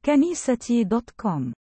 كنيستي.com.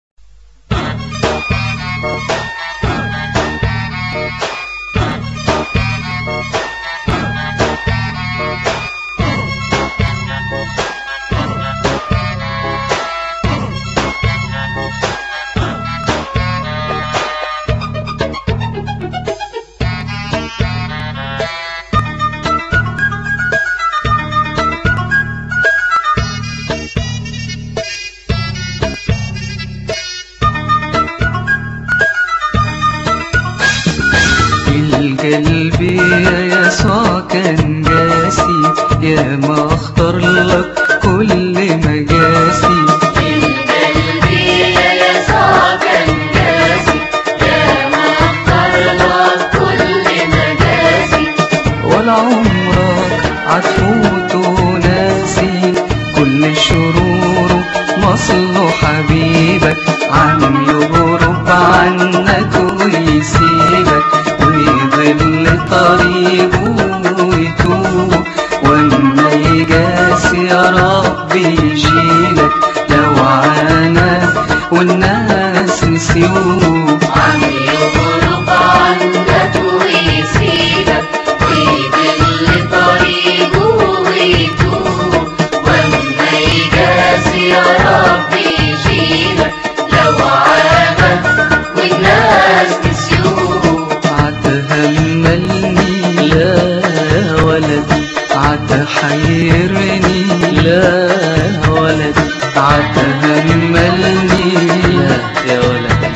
قلبي يا يسوع كان جاسي، يا ما اختار لك كل مجاسي. قلبي يا يسوع كان جاسي، يا ما اختار لك كل مجاسي. ولا عمرك عتفوته ناسي، كل شروره مصله حبيبك، عم يغرب عنك ويسيبك ويضل طريقه ويتوب، واما يجاسي يا رب يشيلك لو عانى والناس نسيوه. عم يغرب عنك ويسيبك ويضل طريقه ويتوب، واما يجاسي يا رب يشيلك لو عانى والناس نسيوه. عتهملني لا يا ولدي، عتحيرني لا يا ولدي، عتهملني لا يا ولدي،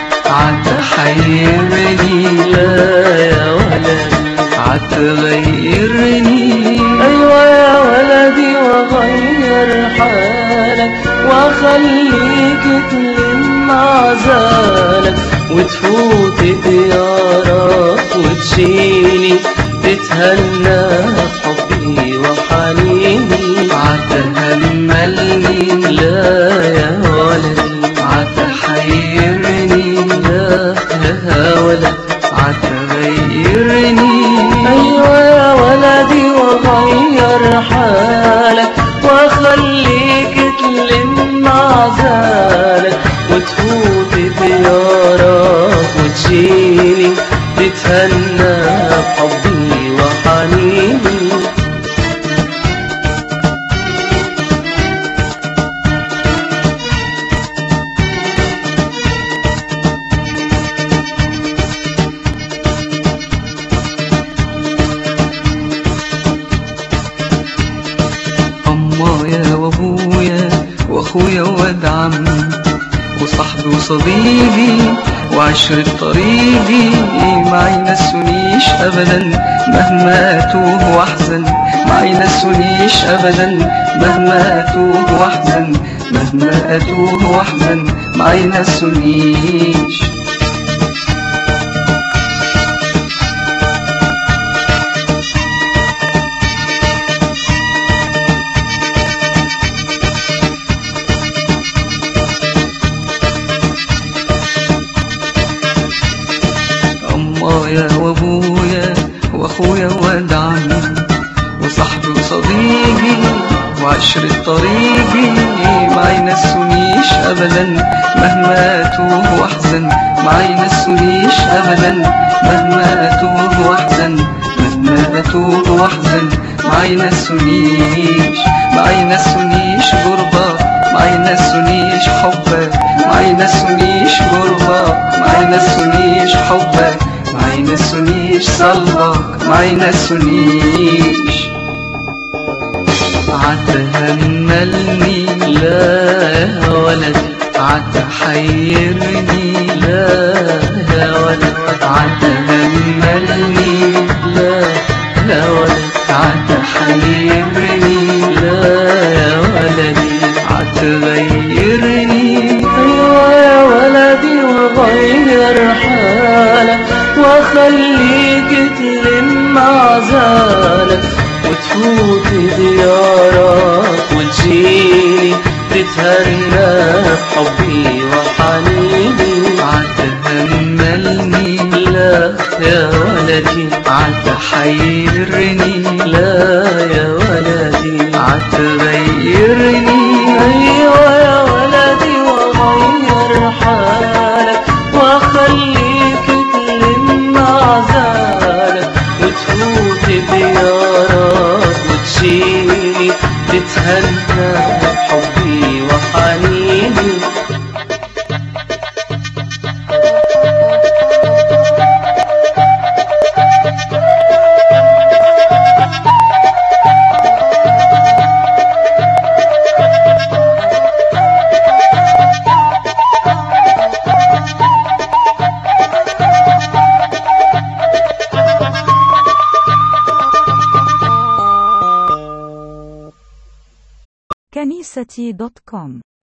عتحيرني لا يا ولدي، عتغيرني أيوة يا ولدي، وغير حالك وخليك تلم عزالك وتفوت ديارك وتشيلي تتهنى بحبي وحنيني. عتهملني لا يا ولدي، عتحيرني لا يا ولدي، عتغيرني أيوة يا ولدي، وغير حالك وخليك تلم عزالك وتفوت ديارك وتشيلي تتهنى بحبي وحنيني. أمايا وأبويا وأخويا وواد عمي وصاحبي وصديقي وعشرة طريقي، ما ينسونيش أبدا مهما أتوه وأحزن، ما ينسونيش أبدا مهما أتوه وأحزن، مهما أتوه وأحزن ما ينسونيش. أمايا وأبويا وأخويا وواد عمي وصاحبي وصديقي وعشرة طريقي، ما ينسونيش أبدا مهما أتوه وأحزن، ما ينسونيش أبدا مهما أتوه وأحزن، مهما أتوه وأحزن ما ينسونيش، ما ينسونيش غربة، ما ينسونيش حبك، ما ينسونيش غربة، ما ينسونيش حبك، ما ينسونيش صلبك، ما ينسونيش. عتهملني لا يا ولدي، عتحيرني لا يا ولدي، عتهملني لا يا ولدي، عتحيرني لا يا ولدي، عتغيرني أيوة يا ولدي، وغير حالك وخليك تلم عزالك وتفوت ديارك وتشيلي تتهنى بحبي وحنيني. عتهملني لا يا ولدي، عتحيرني لا يا ولدي، عتغيرني أيوة يا ولدي. أنت حبي وحنيني. كنيستي.com